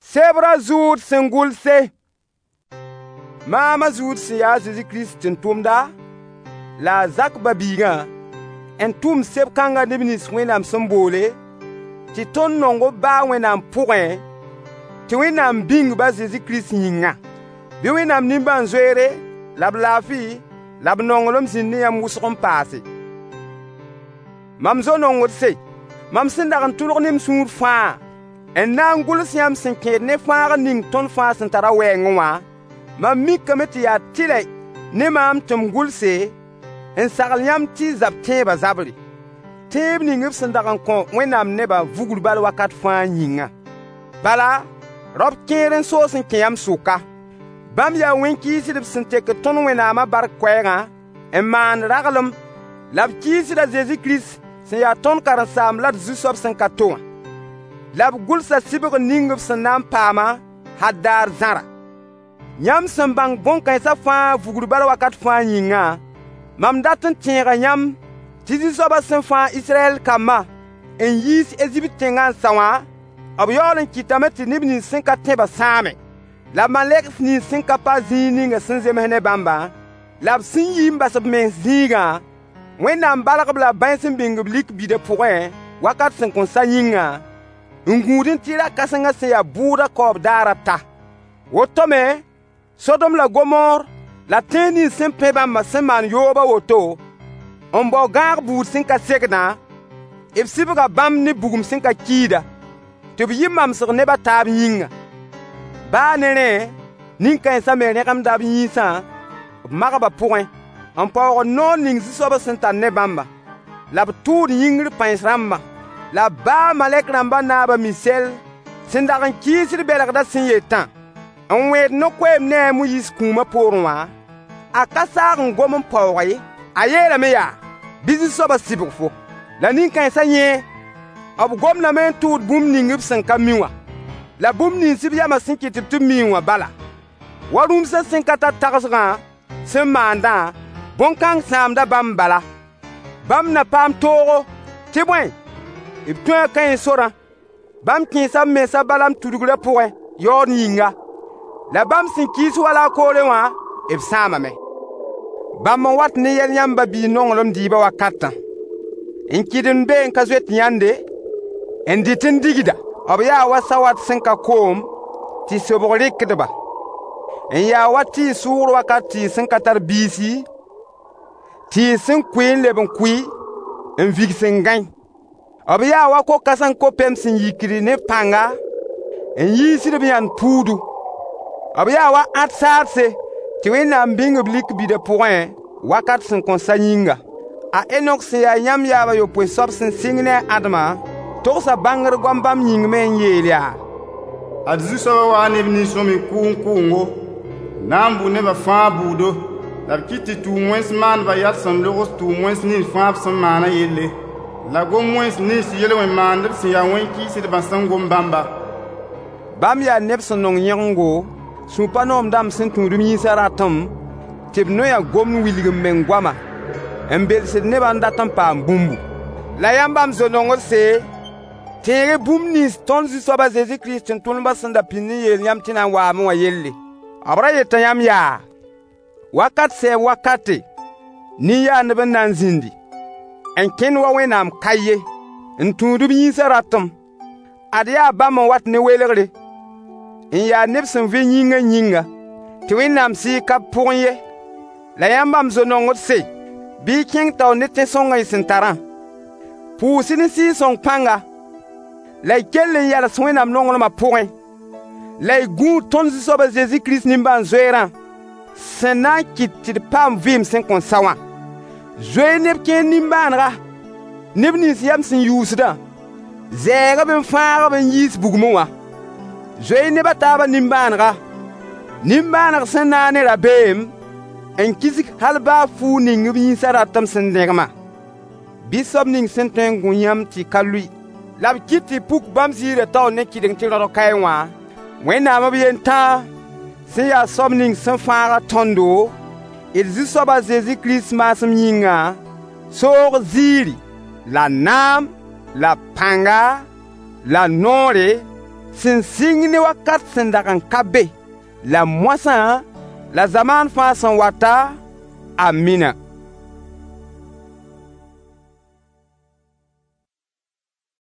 Sebra zuud sengul se. Mama zuud se ya Jésus Christ tumda. La zak babiga. En tum seb kanga debinis wenam sembole. Ti ton nongo ba wenam pourin. Ti wenam bing ba Jésus Christ yinga. Bi wenam nimban zwere. Lab lafi. Lab nongolom sinni yam wusrom pase. Mam zo nongol se. Mam sindagan tulog nim suur faa. En na ngul siam sin keed ne faaga ning ton faa sin tara wengwa. Mam mikameti ya tile. Ne mam tum gulse. En sagal yam ti zab teba zabri. Teb ning ip sindagan kon wenam neba vugul bal wakat faa nyinga. Bala, rob keren so sin keyam suka. Bam ya wenki sidib sin teke ton wenama bar kwega. En maan ragalum. Lab kisi da Jésus Christ. Sin ya ton karan sam lat zusob sin katoa. Lab gulsa sibig ningib sin nam pama haddar zara. Nyam sin bang bonkan sa faa vugul bal wakat faa nyinga. Mam datin tiŋa yam ti zusoba sin faa Israel kama en yis Egypt tengan sawa ab yolen kitame ti nibni sin ka teba same. Lab malek ni sin ka pa zininga sin zemhene bamba. Lab sin yimba sab men ziga. Wenam balagb la bansin bingib lik bide pourin wakat sin kon sa yinga. Ngudin tira kasanga se ya buda kob darata. Wotome Sodom la Gomor la teni sin pebamba sin man yoba woto. Ombo gar buud sin ka segna. Ib sibga bam ni bugum sin ka kida. Tib yimam sig neba tab yinga. Ba nere ninkan sa me rekam dab yinsa. Magaba pourin. En pauvre non ning zisoba sinta ne bamba. Lab tuud yingri pans ramba. La ba malek ramba naba misel. Sindagan kisir belagda sin yetan. En wed no kwem ne mu yis kuma porwa. A kasar ngomon pauvre. Ayela meya. Bizi soba sibufo. La ninkan sa nye. Ab gom na men tuud bum ningib sin kamiwa. La bum ning sibya ma sin kitib tu miwa bala. Warum sa sin kata tagsga. Sin manda. Bonkang samda bam bala. Bam na pam toro. Tibwen. Ib tuan kan sora. Bam kin sa mesa balam tudugule pouin. Yor yinga. La bam sin kis wala kore wa. Ib sama me. Bam wat ne yel yamba bi nongolom diba wakata. In kidin be en kazwet nyande. En ditin digida. Ob ya wasawat sin ka kom. Ti sobolik deba. En ya wati sur wakati sin katar bisi. Ti sin kwin leben kwi en vig sin gain. Ob ya wa ko kasan ko pem sin yikiri ne panga en yisi de bian pudu. Ob ya wa atsarse ti wena mbing blik bi de point wakat sin konsanyinga. A enok se ya yam ya ba yo po sob sin singne adma to sa bangar gombam ying men yelia. Adzu so wa ne ni so mi kungo nambu ne ba fa budo. La kiti tu mwens man va yat san logos tu mwens ni fap san mana yelle. La go mwens ni si yele wen man si ya wen ki si de basan go mbamba. Bam ya neb san nong yango su panom dam sin tu rumi saratam tib no ya gom wiligem mengwama. Embel se ne ban datam pa mbumbu. La yambam zo nongol se tere bum ni ton zi soba Jésus Christ ton basan da pinni yel yam tina wa mo yelle. Abra yeta yam ya. Wakat se wakate ni ya nebe nan zindi en ken wa wenam kaye en tudu bi saratum adia ba mo wat ne welegre en ya nebsen ve nyinga ti wenam si ka ponye la yambam zo nongot se bi king taw ne te songa isintaran pu sin si son panga la kellen ya la sonam nongol ma point la gu ton si soba Jésus Christ nimban zoeran Sena kiti pam vim sen kon sawa. Zoe neb ken nimbanra. Neb ni siyam sin yusda. Zega ben fara ben yis bugmowa. Zoe neba taba nimbanra. Nimbanra sena ne rabem. En kisik halba fu ning bi saratam sen degma. Bisob ning senten gunyam ti kalui. Lab kiti puk bam sire taw ne kiding tiro kaiwa. Wena mabien ta se ya somning san fara tondo il zisoba Jésus Christ masum yinga sor ziri la nam la panga la nore sẽn sɩng ne wakat sẽn dag n ka be, la moasã, la zamaan fãa sẽn wata. Amina.